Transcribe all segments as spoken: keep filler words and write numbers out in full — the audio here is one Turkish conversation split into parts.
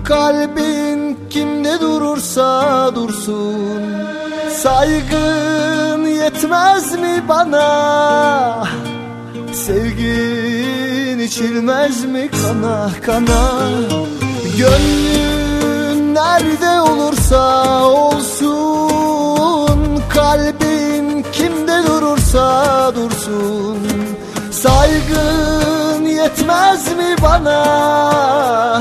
Kalbin kimde durursa dursun, saygın yetmez mi bana? Sevgin içilmez mi kana kana? Gönlün nerede olursa olsun, kalbin kimde durursa dursun, saygın yetmez mi bana?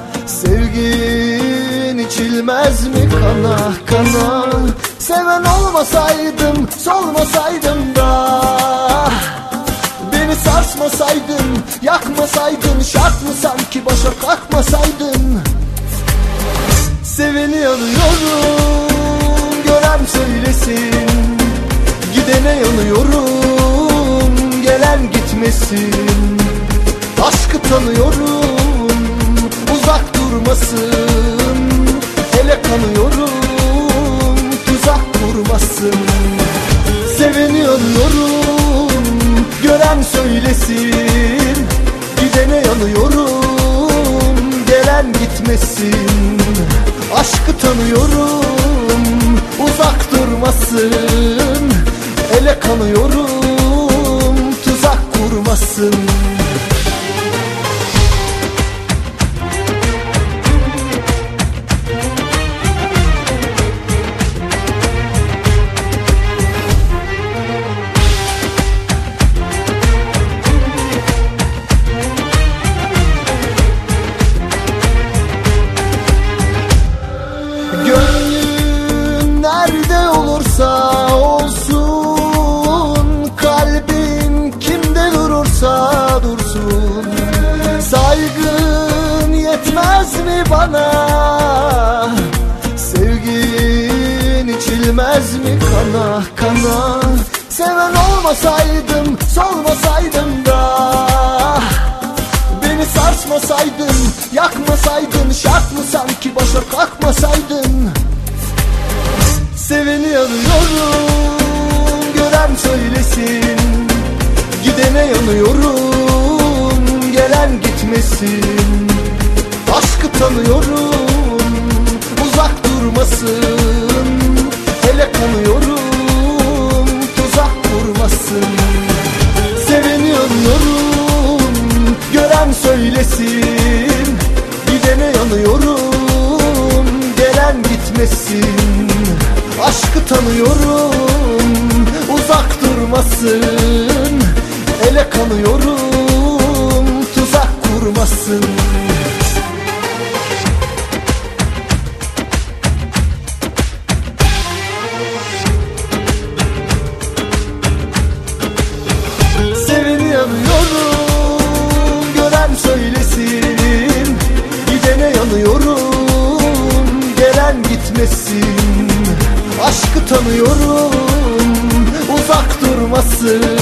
Sevgin içilmez mi kana kana? Seven olmasaydım, solmasaydım da, beni sarsmasaydın, yakmasaydın, şart mı sanki başa kalkmasaydın? Seveni yanıyorum, gören söylesin, gidene yanıyorum, gelen gitmesin. Aşkı tanıyorum, uzak durmasın, ele kanıyorum, tuzak kurmasın. Seveni yanıyorum, gören söylesin, gidene yanıyorum, gelen gitmesin. Aşkı tanıyorum, uzak durmasın, ele kanıyorum, tuzak kurmasın. Nerede olursa olsun, kalbin kimde durursa dursun, saygın yetmez mi bana? Sevgin içilmez mi kana kana? Seven olmasaydım, solmasaydım da, beni sarsmasaydın, yakmasaydın, şart mı sanki başa kalkmasaydın? Seveni yanıyorum, gören söylesin, gidene yanıyorum, gelen gitmesin. Aşkı tanıyorum, uzak durmasın, ele kanıyorum, tuzak kurmasın. Seveni yanıyorum, gören söylesin, gidene yanıyorum, gelen gitmesin. Aşkı tanıyorum, uzak durmasın, ele kanıyorum, tuzak kurmasın. Seveni yanıyorum, gören söylesin, gidene yanıyorum, gelen gitmesin. Aşkı tanıyorum, uzak durmasın,